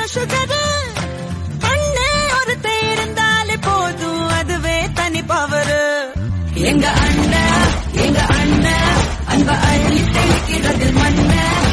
Sugar. அண்ணே ஒருத்தே இருந்தாலே போதும், அதுவே தனி பவரு. எங்க அண்ணன் அன்ப அள்ளி தெளிக்கிறது மண்ண.